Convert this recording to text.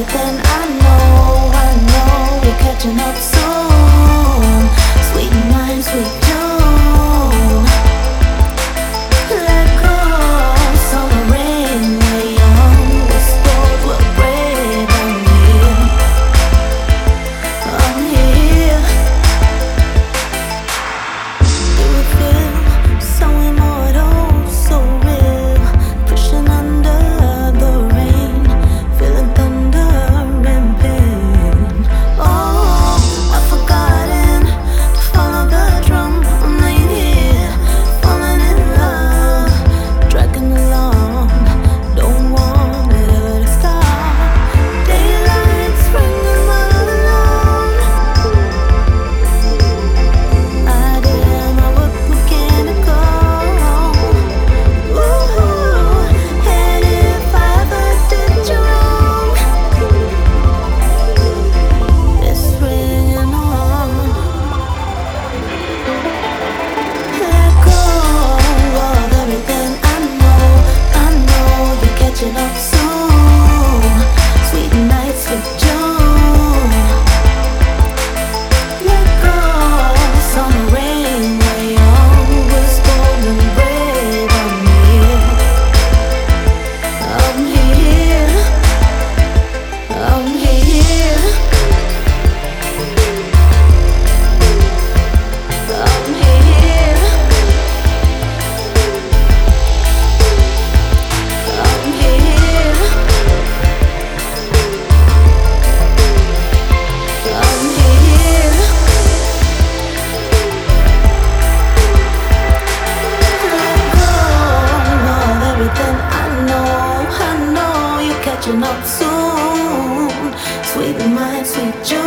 everything I know you're catching up soon. Sweet mind, sweet June. Let go, summer rain, we're young, we're spoiled, we're brave. I'm here. Do it feel so immortal, so real? Pushing under the rain, feeling thunder and pain. Oh, I've forgotten to follow the drum. I'm laying here, falling in love, dragging along. Don't want it ever to stop. Daylight's ringing all alone. I did my work mechanical. Ooh, and if I ever did you wrong, it's ringing on. Let go of everything I know you're catching up soon. Sweet nights with June. Let go, summer rain, we're young, we're spoiled and brave. I'm here, I'm here, I'm here, I'm here, I'm here. Let go of everything I know you're catching up soon. Sweet mind, sweet joy.